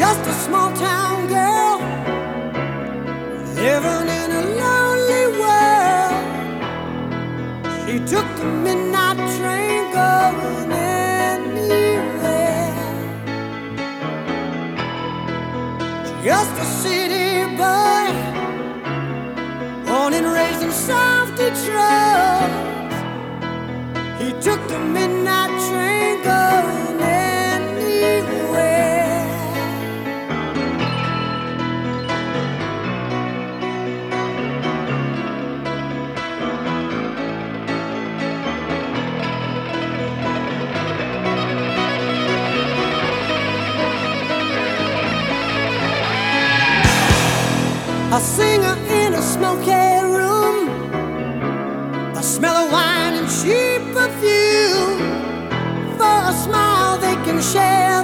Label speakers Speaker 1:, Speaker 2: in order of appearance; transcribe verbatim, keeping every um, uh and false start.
Speaker 1: just a small town girl living in a lonely world. She took the midnight train going anywhere. Just a city boy, born and raised in South Detroit. He took the midnight train going anywhere. A singer in a smoky room, the smell of wine and cheap perfume. For a smile they can share